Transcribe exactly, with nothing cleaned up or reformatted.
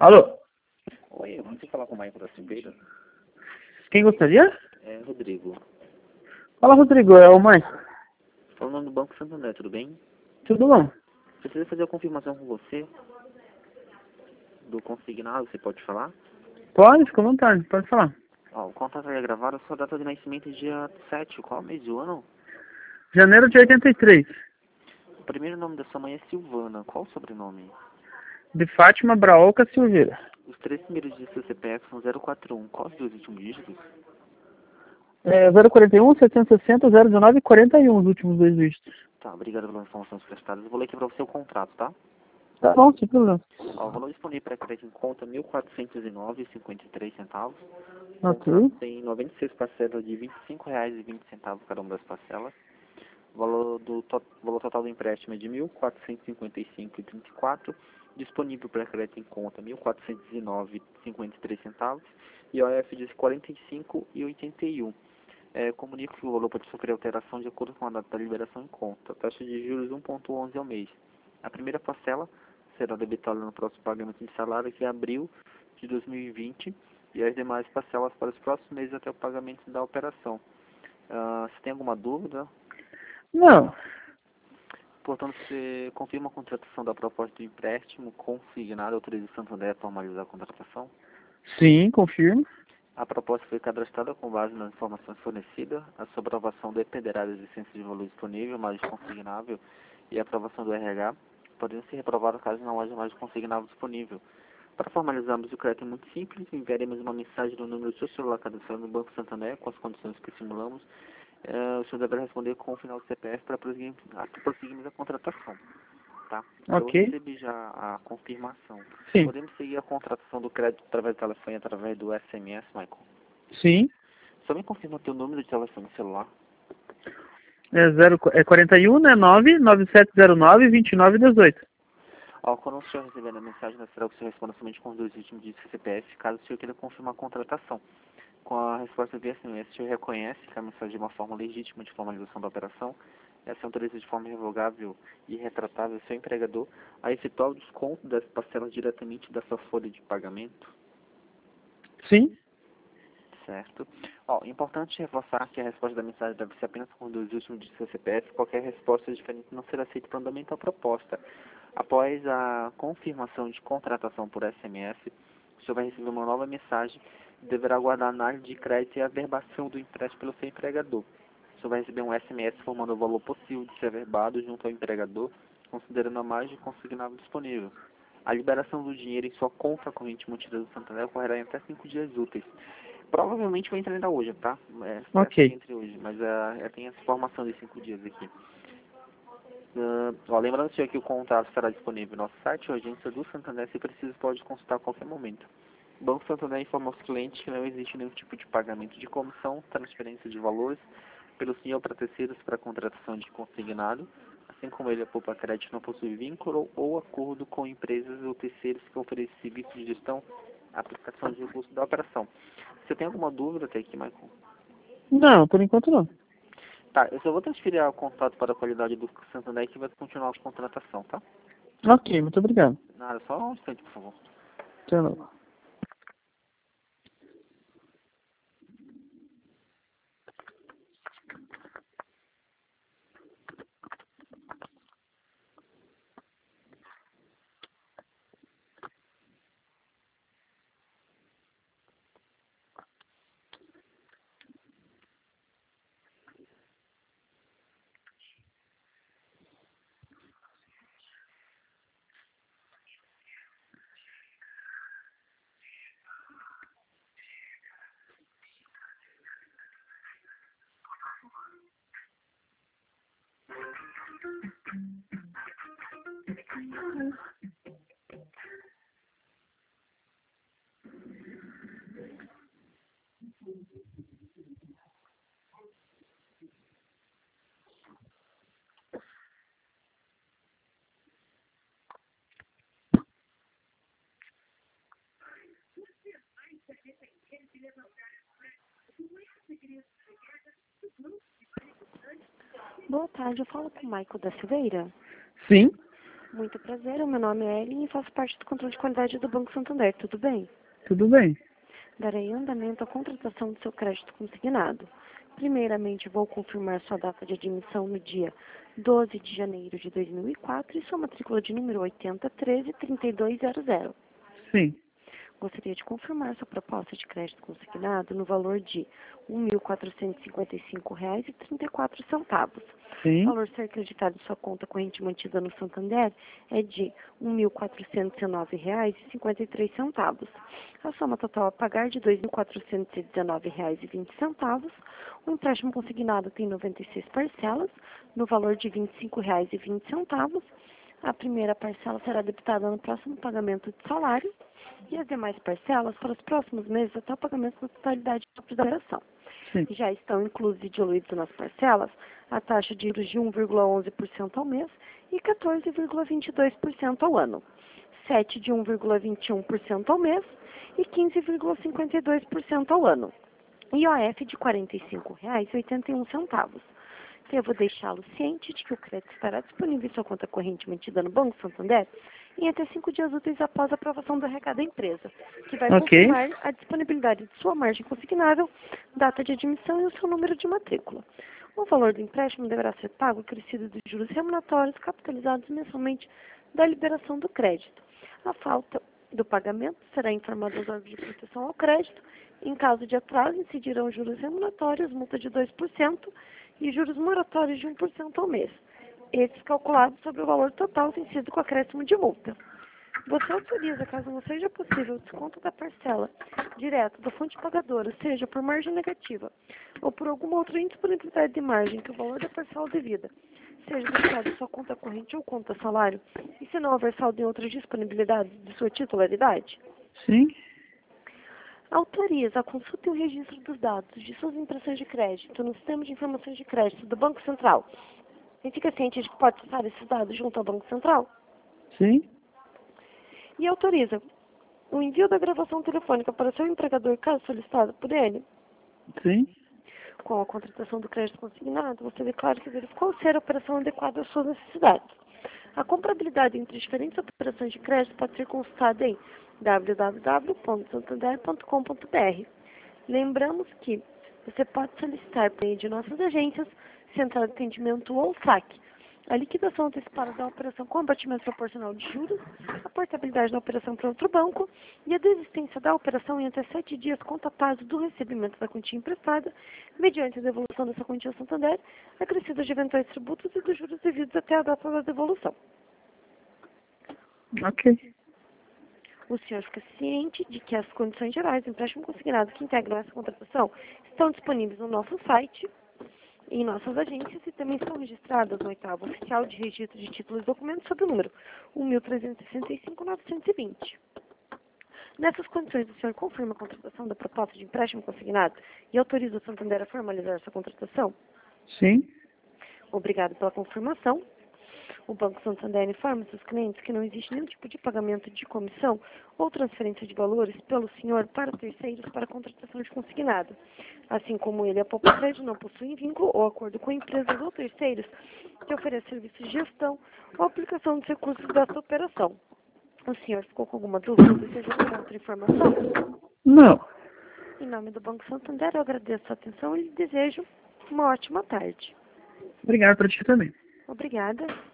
Alô? Oi, eu consigo falar com o Maicon da Silveira? Quem gostaria? É, Rodrigo. Fala, Rodrigo, é o Mãe. Falando do Banco Santander, tudo bem? Tudo bom? Precisa fazer a confirmação com você do consignado, você pode falar? Pode, fica à vontade, pode falar. Ó, o contrato é gravado, a sua data de nascimento é dia sete, qual mês do ano? Janeiro de oitenta e três. O primeiro nome da sua mãe é Silvana, qual o sobrenome? De Fátima Braoca Silveira. Os três primeiros dígitos do C P F são zero quatro um, qual os dois últimos dígitos? É zero quarenta e um, setecentos e sessenta, zero dezenove e quarenta e um os últimos dois dígitos. Tá, obrigado pelas informações prestadas. Eu vou ler aqui para você o contrato, tá? Tá bom, sem problema. Ó, o valor disponível para crédito em conta mil quatrocentos e nove reais e cinquenta e três centavos. O Ok. contrato tem noventa e seis parcelas de vinte e cinco reais e vinte centavos cada uma das parcelas. O valor, do to valor total do empréstimo é de mil quatrocentos e cinquenta e cinco reais e trinta e quatro centavos. Disponível para crédito em conta mil quatrocentos e nove reais e cinquenta e três centavos. E o I F diz quarenta e cinco reais e oitenta e um. É, comunico que o valor pode sofrer alteração de acordo com a data da liberação em conta. Taxa de juros um vírgula onze ao mês. A primeira parcela será debitada no próximo pagamento de salário, que é abril de dois mil e vinte, e as demais parcelas para os próximos meses até o pagamento da operação. Uh, você tem alguma dúvida? Não. Portanto, você confirma a contratação da proposta de empréstimo consignado, autoriza o Santander a formalizar a contratação? Sim, confirmo. A proposta foi cadastrada com base nas informações fornecidas. A sua aprovação dependerá da existência de valor disponível, mais consignável, e a aprovação do R H, podendo ser reprovada caso não haja mais consignável disponível. Para formalizarmos o crédito é muito simples, enviaremos uma mensagem no número do seu celular cadastrado no Banco Santander com as condições que simulamos. É, o senhor deverá responder com o final do C P F para prosseguir- a- prosseguirmos a contratação. Tá? Eu Ok. recebi já a confirmação. Sim. Podemos seguir a contratação do crédito através do telefone, através do S M S, Michael? Sim. Só me confirma o teu número de telefone celular. É, zero, é quarenta e um, né? nove nove sete zero nove, vinte e nove dezoito. Ao quando o senhor receber a mensagem, nós será que o senhor responda somente com os dois últimos dígitos do C P F, caso o senhor queira confirmar a contratação. Com a resposta via S M S, o senhor reconhece que a mensagem é uma forma legítima de formalização da operação. Essa autoriza de forma irrevogável e retratável seu empregador a efetuar o desconto das parcelas diretamente da sua folha de pagamento. Sim. Certo. Ó, importante reforçar que a resposta da mensagem deve ser apenas com os dois últimos dígitos do C P F. Qualquer resposta diferente não será aceita para o andamento da proposta. Após a confirmação de contratação por S M S, o senhor vai receber uma nova mensagem e deverá aguardar a análise de crédito e a averbação do empréstimo pelo seu empregador. O senhor vai receber um S M S informando o valor possível de ser averbado junto ao empregador, considerando a margem consignável disponível. A liberação do dinheiro em sua conta corrente mantida do Santander ocorrerá em até cinco dias úteis. Provavelmente vai entrar ainda hoje, tá? É, espero que Ok. entre hoje, mas uh, tem essa informação de cinco dias aqui. Uh, ó, lembrando, senhor, que o contrato estará disponível no nosso site, a agência do Santander, se preciso, pode consultar a qualquer momento. O Banco Santander informa aos clientes que não existe nenhum tipo de pagamento de comissão, transferência de valores pelo senhor para terceiros para contratação de consignado, assim como ele, a Poupa Crédito, não possui vínculo ou acordo com empresas ou terceiros que oferecem serviços de gestão, aplicação de recursos da operação. Você tem alguma dúvida até aqui, Michael? Não, por enquanto não. Tá, eu só vou transferir o contato para a qualidade do Santander que vai continuar a contratação, tá? Ok, muito obrigado. Nada, só um instante, por favor. Até logo. Boa tarde, eu falo com o Maico da Silveira. Sim. Muito prazer, o meu nome é Ellen e faço parte do controle de qualidade do Banco Santander, tudo bem? Tudo bem. Darei andamento à contratação do seu crédito consignado. Primeiramente, vou confirmar sua data de admissão no dia doze de janeiro de dois mil e quatro e sua matrícula de número oitenta treze trinta e dois zero zero. Sim. Gostaria de confirmar sua proposta de crédito consignado no valor de um mil quatrocentos e cinquenta e cinco reais e trinta e quatro centavos. Sim. O valor a ser acreditado em sua conta corrente mantida no Santander é de um mil quatrocentos e nove reais e cinquenta e três centavos. A soma total a pagar de dois mil quatrocentos e dezenove reais e vinte centavos. O empréstimo consignado tem noventa e seis parcelas, no valor de vinte e cinco reais e vinte centavos. A primeira parcela será debitada no próximo pagamento de salário e as demais parcelas para os próximos meses até o pagamento da totalidade da operação. Sim. Já estão inclusos e diluídos nas parcelas a taxa de juros de um vírgula onze por cento ao mês e quatorze vírgula vinte e dois por cento ao ano, sete de um vírgula vinte e um por cento ao mês e quinze vírgula cinquenta e dois por cento ao ano, I O F de quarenta e cinco reais e oitenta e um centavos. Devo deixá-lo ciente de que o crédito estará disponível em sua conta corrente mantida no Banco Santander em até cinco dias úteis após a aprovação do recado da empresa, que vai Ok. confirmar a disponibilidade de sua margem consignável, data de admissão e o seu número de matrícula. O valor do empréstimo deverá ser pago acrescido dos juros remuneratórios capitalizados mensalmente da liberação do crédito. A falta do pagamento será informada aos órgãos de proteção ao crédito. Em caso de atraso, incidirão juros remuneratórios, multa de dois por cento e juros moratórios de um por cento ao mês. Esses calculados sobre o valor total vencido com acréscimo de multa. Você autoriza, caso não seja possível, o desconto da parcela direto da fonte pagadora, seja por margem negativa ou por alguma outra indisponibilidade de margem que o valor da parcela devida seja debitado em sua conta corrente ou conta salário, e se não houver saldo em outras disponibilidades de sua titularidade? Sim. Autoriza a consulta e o registro dos dados de suas impressões de crédito no sistema de informações de crédito do Banco Central. E fica ciente de que pode acessar esses dados junto ao Banco Central? Sim. E autoriza o envio da gravação telefônica para seu empregador, caso solicitado por ele. Sim. Com a contratação do crédito consignado, você declara que verificou ser a operação adequada às suas necessidades. A comparabilidade entre diferentes operações de crédito pode ser consultada em w w w ponto santander ponto com ponto b r. Lembramos que você pode solicitar por meio de nossas agências, central de atendimento ou saque, a liquidação antecipada da operação com abatimento proporcional de juros, a portabilidade da operação para outro banco e a desistência da operação em até sete dias contatados do recebimento da quantia emprestada, mediante a devolução dessa quantia ao Santander, acrescidas de eventuais tributos e dos juros devidos até a data da devolução. Ok. O senhor fica ciente de que as condições gerais do empréstimo consignado que integram essa contratação estão disponíveis no nosso site, em nossas agências, e também estão registradas no oitavo oficial de registro de títulos e documentos sob o número um mil trezentos e sessenta e cinco novecentos e vinte. Nessas condições, o senhor confirma a contratação da proposta de empréstimo consignado e autoriza o Santander a formalizar essa contratação? Sim. Obrigado pela confirmação. O Banco Santander informa seus clientes que não existe nenhum tipo de pagamento de comissão ou transferência de valores pelo senhor para terceiros para a contratação de consignado. Assim como ele, a Popocred não possui vínculo ou acordo com empresas ou terceiros que oferecem serviços de gestão ou aplicação dos recursos dessa operação. O senhor ficou com alguma dúvida ou deseja alguma outra informação? Não. Em nome do Banco Santander, eu agradeço a atenção e lhe desejo uma ótima tarde. Obrigado para ti também. Obrigada.